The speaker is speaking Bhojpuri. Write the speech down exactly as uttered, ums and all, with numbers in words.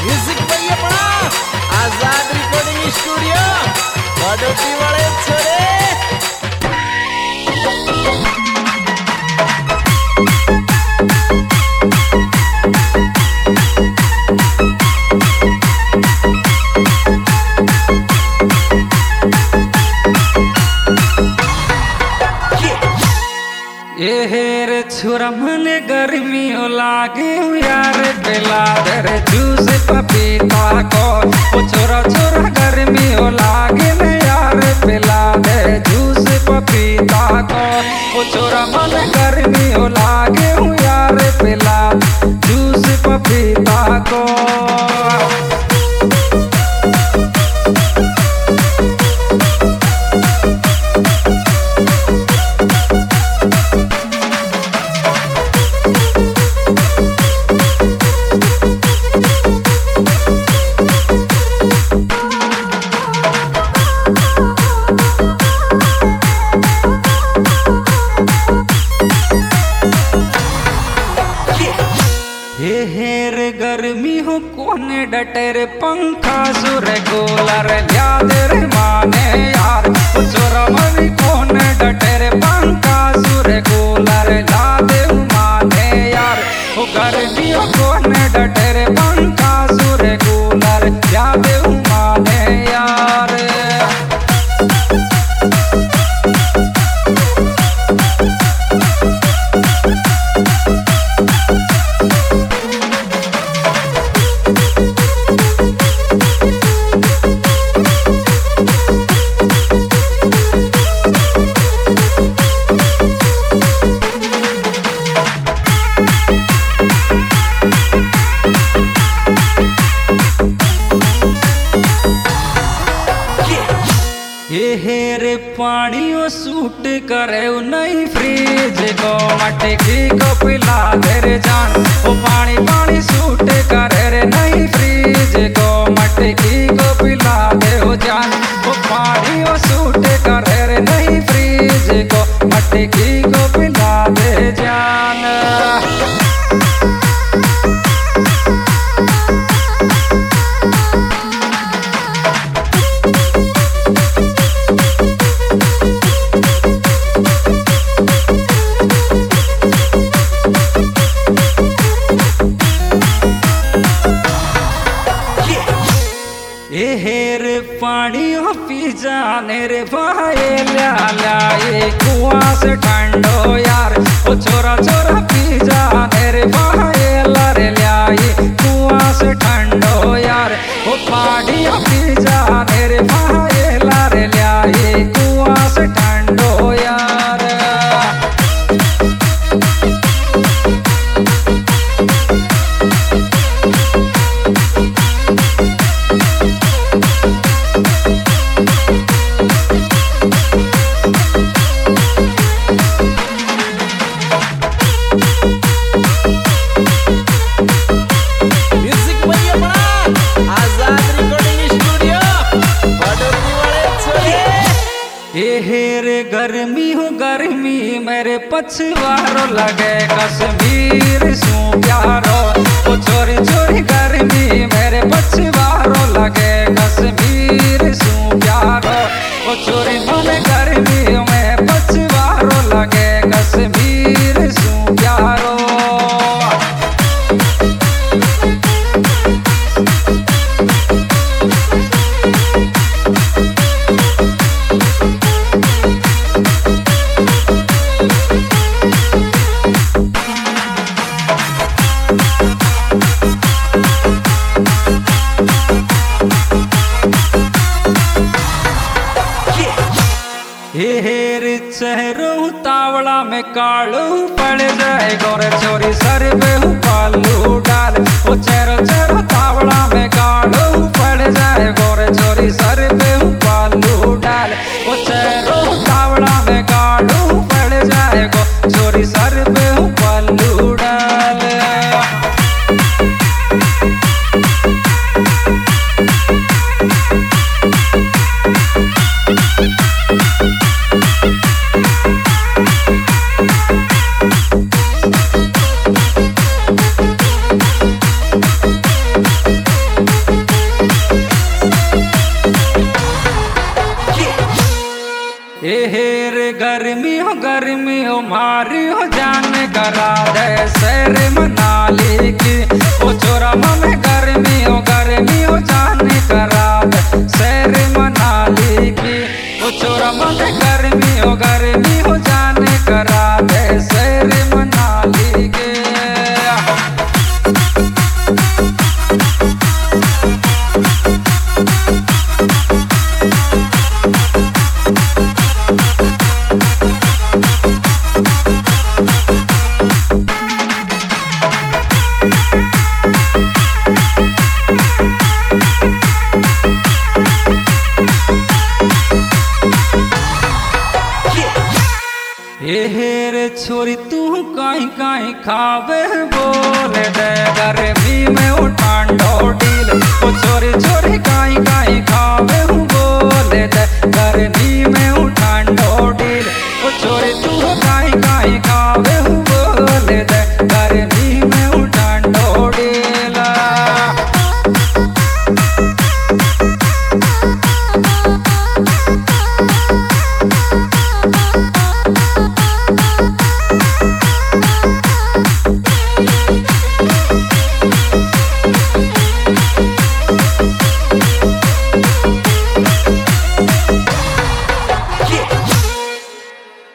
म्यूजिक भाई अपना आजाद रिकॉर्डिंग स्टूडियो बड़ोटी वाले छोरे। छुरा मन गर्मी लागे यार पिला दे जूस पपीता को ओ छोरा छोरा गर्मी लागे यार पिला दे जूस पपीता को ओ छोरा मन गर्मी लागे यार पिला जूस पपीता को। गर्मी हो कोने डटे रे पंखा सुर गोलर याद रे माने यार ओ छोरा मनी कोने डटे रे पंखा सुर गोलर याद माने यार ओ गर्मी हो कोने डटे रे पंखा सुर गोलर याद माने यार। हेरे पानी सूट करे नहीं फ्रीज को मटकी को पिला दे रे जान ओ पानी पानी सूट करे रे नहीं फ्रीज को मटकी को पिला दे हो जान ओ पानी सूट करे रे नहीं फ्रीज को मटकी को पिला दे जान। हेर पानी हो पी जाने रे भाई ल्या ल्या ये कुआं से ठंडो यार ओ छोरा छोरा पी जाने रे भाई लारे ल्या ये कुआं से ठंडो यार ओ पानी हो पी जाने रे भाई लारे ल्या ये कुआं से ठंडो यार। हेरे गर्मी हो गर्मी मेरे पछवारो लगे कश्मीर सू प्यारो ओ छोरी छोरी गर्मी मेरे पछवारो लगे कश्मीर सू प्यारो ओ छोरी मन गर्मी में पछवारो लगे कश्मीर सू प्यारो। हेर चेहरो तावड़ा में कालू पड़ जाए गोरे छोरी सर पे पालू डाल ओ चेहरो चेहरो तावड़ा में कालू पड़ जाए गोरे छोरी सर पे पालू डाल ओ चेहरो तावड़ा में कालू पड़ जाए गो छोरी सर पे पालू डाल। करा दे सैर मनाली की। ओ छोरा में गर्मी हो गर्मी हो जान करा दे सैर मनाली की। ओ छोरा में गर्मी हो गर्मी हो जान करा दे सैर मनाली के। रे छोरी तू काई काई खावे बोल दे गर्मी में उठान डोडील। ओ छोरी छोरी काई काई खावे बोल दे गर्मी में उठान डोडील। ओ छोरी तू